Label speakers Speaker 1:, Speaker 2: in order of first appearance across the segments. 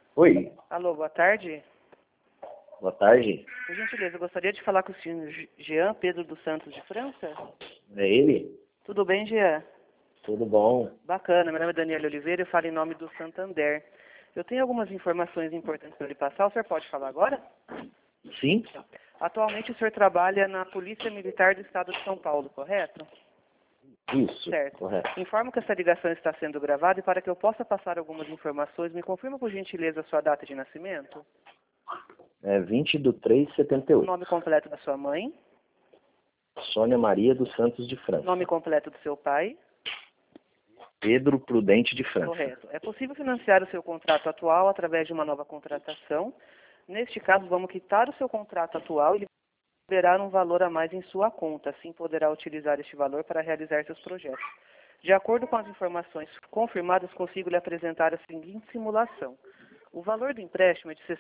Speaker 1: Oi,
Speaker 2: Alô, boa tarde.
Speaker 1: boa tarde.
Speaker 2: Por gentileza, eu gostaria de falar com o senhor Jean Pedro dos Santos de França.
Speaker 1: É ele?
Speaker 2: Tudo bem, Jean?
Speaker 1: Tudo bom?
Speaker 2: Bacana, meu nome é Daniela Oliveira, eu falo em nome do Santander. Eu tenho algumas informações importantes para lhe passar, o senhor pode falar agora?
Speaker 1: Sim?
Speaker 2: Atualmente o senhor trabalha na Polícia Militar do Estado de São Paulo, correto?
Speaker 1: Isso,
Speaker 2: Certo.
Speaker 1: correto.
Speaker 2: Informo que essa ligação está sendo gravada e para que eu possa passar algumas informações, me confirma por gentileza a sua data de nascimento,
Speaker 1: É 20/3/78.
Speaker 2: o nome completo da sua mãe,
Speaker 1: Sônia Maria dos Santos de França.
Speaker 2: nome completo do seu pai.
Speaker 1: Pedro Prudente de França.
Speaker 2: Correto. É possível financiar o seu contrato atual através de uma nova contratação. Neste caso, vamos quitar o seu contrato atual e liberar um valor a mais em sua conta. Assim, poderá utilizar este valor para realizar seus projetos. De acordo com as informações confirmadas, consigo lhe apresentar a seguinte simulação. O valor do empréstimo é de R$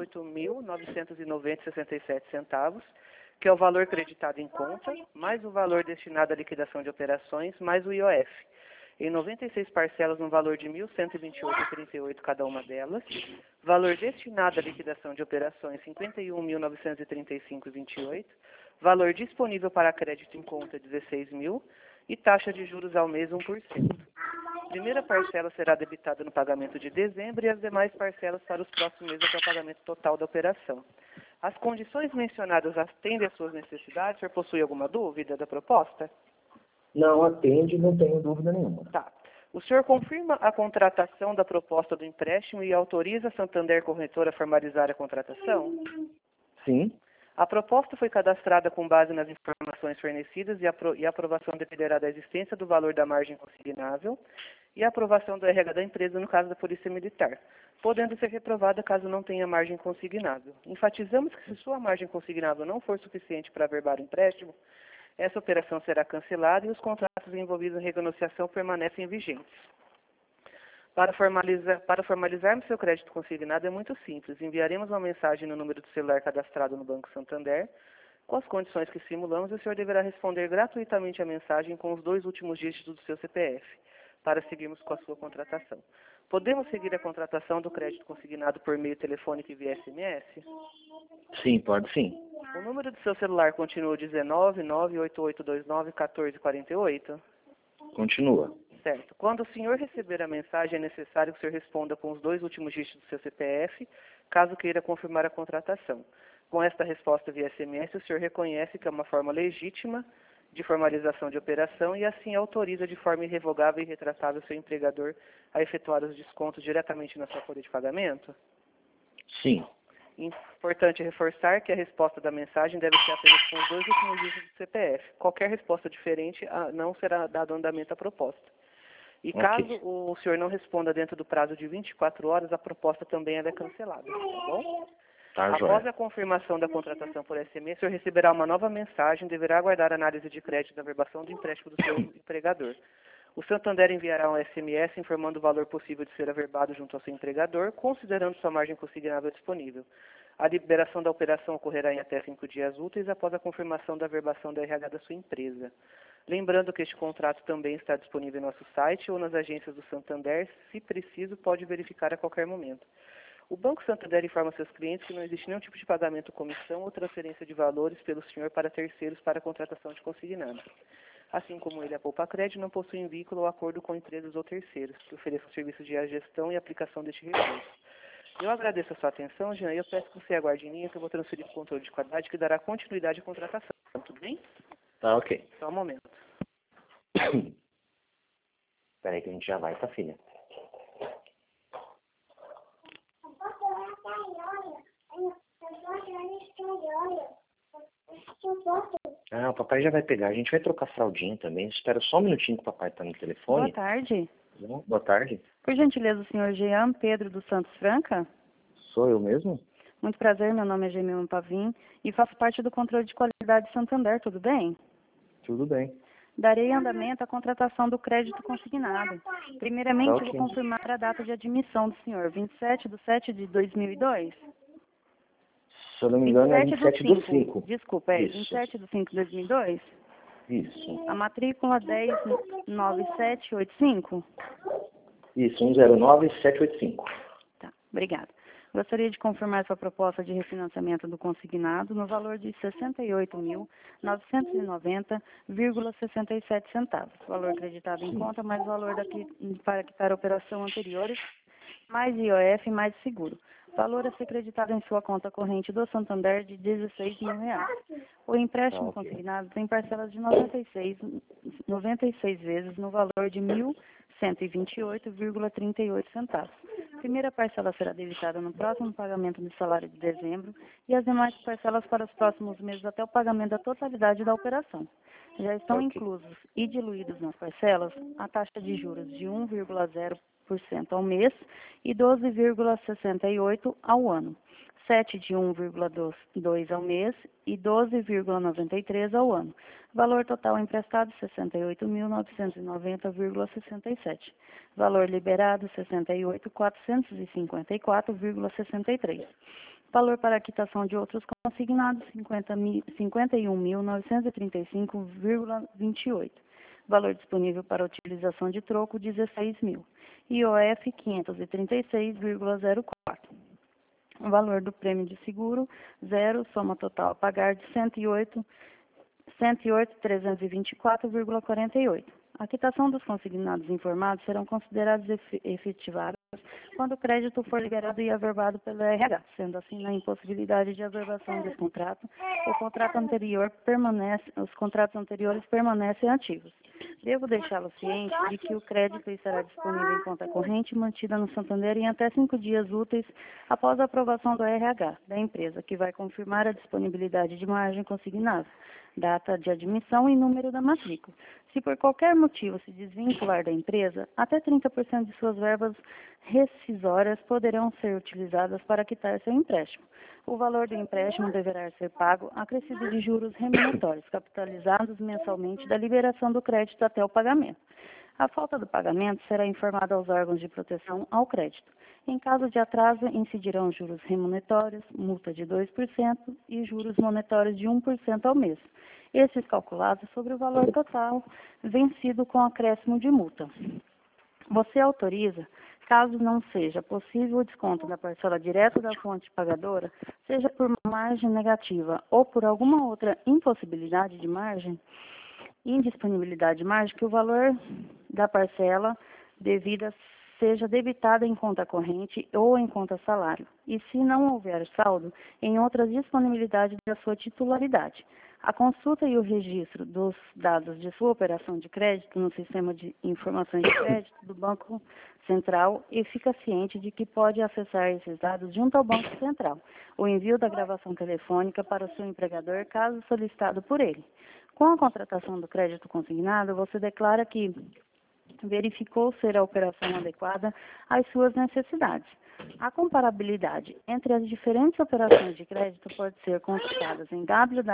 Speaker 2: 68.990,67, que é o valor creditado em conta, mais o valor destinado à liquidação de operações, mais o IOF. Em 96 parcelas no valor de R$ 1.128,38 cada uma delas. Valor destinado à liquidação de operações, R$ 51.935,28. Valor disponível para crédito em conta, R$ 16.000. E taxa de juros ao mês, 1%. Primeira parcela será debitada no pagamento de dezembro e as demais parcelas para os próximos meses até o pagamento total da operação. As condições mencionadas atendem às suas necessidades? O senhor possui alguma dúvida da proposta?
Speaker 1: Não atende, não tenho dúvida nenhuma.
Speaker 2: Tá. O senhor confirma a contratação da proposta do empréstimo e autoriza a Santander Corretora a formalizar a contratação?
Speaker 1: Sim?
Speaker 2: A proposta foi cadastrada com base nas informações fornecidas e a aprovação dependerá da existência do valor da margem consignável e a aprovação do RH da empresa no caso da Polícia Militar, podendo ser reprovada caso não tenha margem consignável. Enfatizamos que se sua margem consignável não for suficiente para averbar o empréstimo, essa operação será cancelada e os contratos envolvidos em renegociação permanecem vigentes. Para formalizarmos seu crédito consignado é muito simples. Enviaremos uma mensagem no número do celular cadastrado no Banco Santander, com as condições que simulamos, e o senhor deverá responder gratuitamente a mensagem com os 2 últimos dígitos do seu CPF, para seguirmos com a sua contratação. Podemos seguir a contratação do crédito consignado por meio telefônico e via SMS?
Speaker 1: Sim, pode sim.
Speaker 2: O número do seu celular continua 19988291448?
Speaker 1: Continua.
Speaker 2: Certo. Quando o senhor receber a mensagem, é necessário que o senhor responda com os 2 últimos dígitos do seu CPF, caso queira confirmar a contratação. Com esta resposta via SMS, o senhor reconhece que é uma forma legítima de formalização de operação e assim autoriza de forma irrevogável e retratável o seu empregador a efetuar os descontos diretamente na sua folha de pagamento?
Speaker 1: Sim.
Speaker 2: Importante reforçar que a resposta da mensagem deve ser apenas com os 2 últimos dígitos do CPF. Qualquer resposta diferente não será dado andamento à proposta. E caso o senhor não responda dentro do prazo de 24 horas, a proposta também é cancelada, tá bom?
Speaker 1: Tá,
Speaker 2: Após
Speaker 1: joia.
Speaker 2: a confirmação da contratação por SMS, o senhor receberá uma nova mensagem e deverá aguardar a análise de crédito da averbação do empréstimo do seu empregador. O Santander enviará um SMS informando o valor possível de ser averbado junto ao seu empregador, considerando sua margem consignável disponível. A liberação da operação ocorrerá em até 5 dias úteis após a confirmação da averbação da RH da sua empresa. Lembrando que este contrato também está disponível em nosso site ou nas agências do Santander. Se preciso, pode verificar a qualquer momento. O Banco Santander informa seus clientes que não existe nenhum tipo de pagamento, comissão ou transferência de valores pelo senhor para terceiros para a contratação de consignado. Assim como ele, a Poupa Crédito não possui vínculo ou acordo com empresas ou terceiros que ofereçam serviços de gestão e aplicação deste recurso. Eu agradeço a sua atenção, Jean, e eu peço que você aguarde em linha que eu vou transferir o controle de qualidade que dará continuidade à contratação. Tudo bem?
Speaker 1: Tá, ok.
Speaker 2: Só um momento.
Speaker 1: Espera aí que a gente já vai, tá, filha? Ah, o papai já vai pegar. A gente vai trocar fraldinha também. Espera só um minutinho que o papai tá no telefone.
Speaker 3: Boa tarde.
Speaker 1: Boa tarde.
Speaker 3: Por gentileza, o senhor Jean Pedro dos Santos Franca?
Speaker 1: Sou eu mesmo?
Speaker 3: Muito prazer, meu nome é Gemima Pavim e faço parte do controle de qualidade Santander, tudo bem?
Speaker 1: Tudo bem.
Speaker 3: Darei andamento à contratação do crédito consignado. Primeiramente,
Speaker 1: Ok.
Speaker 3: vou confirmar a data de admissão do senhor, 27/7/2002?
Speaker 1: Se eu não me engano, é 27/5.
Speaker 3: Desculpa, é
Speaker 1: Isso.
Speaker 3: 27/5/2002?
Speaker 1: Isso.
Speaker 3: A matrícula 109785?
Speaker 1: Isso, 109785.
Speaker 3: Tá, obrigada. Gostaria de confirmar sua proposta de refinanciamento do consignado no valor de R$ 68.990,67. Valor acreditado em conta, mais valor para quitar a operação anteriores, mais IOF, mais seguro. Valor a ser creditado em sua conta corrente do Santander de R$ 16 mil. O empréstimo consignado tem parcelas de 96 vezes no valor de R$ 1.128,38. Primeira parcela será debitada no próximo pagamento do salário de dezembro e as demais parcelas para os próximos meses até o pagamento da totalidade da operação. Já estão inclusos e diluídos nas parcelas a taxa de juros de 1,0% ao mês e 12,68% ao ano, 7 de 1,2% ao mês e 12,93% ao ano. Valor total emprestado, R$ 68.990,67. Valor liberado, R$ 68.454,63. Valor para quitação de outros consignados, R$ 51.935,28. Valor disponível para utilização de troco, R$ 16.000. IOF, 536,04. O valor do prêmio de seguro, 0, soma total a pagar de 108.324,48. A quitação dos consignados informados serão considerados efetivadas quando o crédito for liberado e averbado pelo RH, sendo assim na impossibilidade de averbação desse contrato, os contratos anteriores permanecem ativos. Devo deixá-lo ciente de que o crédito estará disponível em conta corrente mantida no Santander em até 5 dias úteis após a aprovação do RH da empresa, que vai confirmar a disponibilidade de margem consignada, data de admissão e número da matrícula. Se por qualquer motivo se desvincular da empresa, até 30% de suas verbas rescisórias poderão ser utilizadas para quitar seu empréstimo. O valor do empréstimo deverá ser pago acrescido de juros remuneratórios, capitalizados mensalmente da liberação do crédito até o pagamento. A falta do pagamento será informada aos órgãos de proteção ao crédito. Em caso de atraso, incidirão juros remuneratórios, multa de 2% e juros monetários de 1% ao mês. Esses calculados sobre o valor total vencido com acréscimo de multa. Você autoriza, caso não seja possível o desconto da parcela direta da fonte pagadora, seja por margem negativa ou por alguma outra impossibilidade de margem, indisponibilidade de margem, que o valor da parcela devida seja debitada em conta corrente ou em conta salário, e se não houver saldo, em outras disponibilidades da sua titularidade. A consulta e o registro dos dados de sua operação de crédito no sistema de informações de crédito do Banco Central e fica ciente de que pode acessar esses dados junto ao Banco Central. O envio da gravação telefônica para o seu empregador, caso solicitado por ele. Com a contratação do crédito consignado, você declara que verificou ser a operação adequada às suas necessidades. A comparabilidade entre as diferentes operações de crédito pode ser consultada em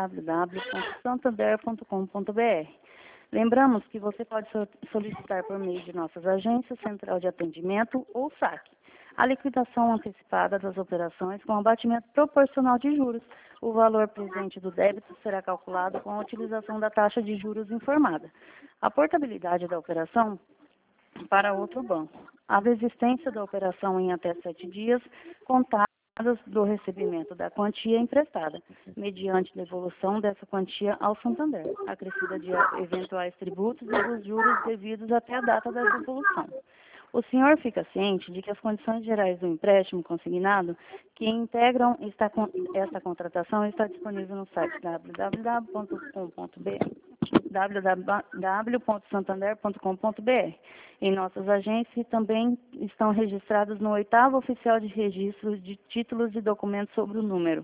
Speaker 3: www.santander.com.br. Lembramos que você pode solicitar por meio de nossas agências, Central de Atendimento ou SAC, a liquidação antecipada das operações com abatimento proporcional de juros. O valor presente do débito será calculado com a utilização da taxa de juros informada. A portabilidade da operação para outro banco. A desistência da operação em até 7 dias, contados do recebimento da quantia emprestada, mediante devolução dessa quantia ao Santander, acrescida de eventuais tributos e dos juros devidos até a data da devolução. O senhor fica ciente de que as condições gerais do empréstimo consignado que integram esta contratação está disponível no site www.santander.com.br. Em nossas agências também estão registrados no 8º Oficial de Registro de Títulos e Documentos sobre o número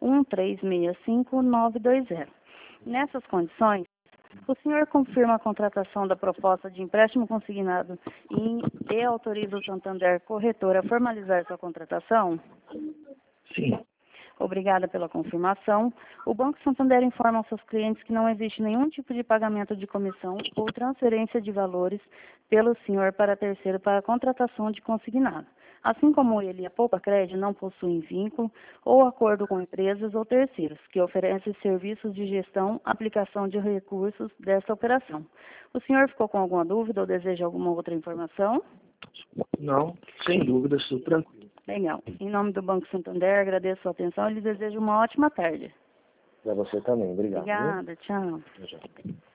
Speaker 3: 1365920. Nessas condições, o senhor confirma a contratação da proposta de empréstimo consignado e autoriza o Santander Corretora a formalizar sua contratação?
Speaker 1: Sim.
Speaker 3: Obrigada pela confirmação. O Banco Santander informa aos seus clientes que não existe nenhum tipo de pagamento de comissão ou transferência de valores pelo senhor para terceiro para a contratação de consignado. Assim como ele e a Poupa Crédito não possuem vínculo ou acordo com empresas ou terceiros que oferecem serviços de gestão, aplicação de recursos dessa operação. O senhor ficou com alguma dúvida ou deseja alguma outra informação?
Speaker 1: Não, sem dúvida, estou tranquilo.
Speaker 3: Legal. Em nome do Banco Santander, agradeço a sua atenção e lhe desejo uma ótima tarde.
Speaker 1: Para você também. Obrigado.
Speaker 3: Obrigada, tchau.
Speaker 1: Viu? Tchau.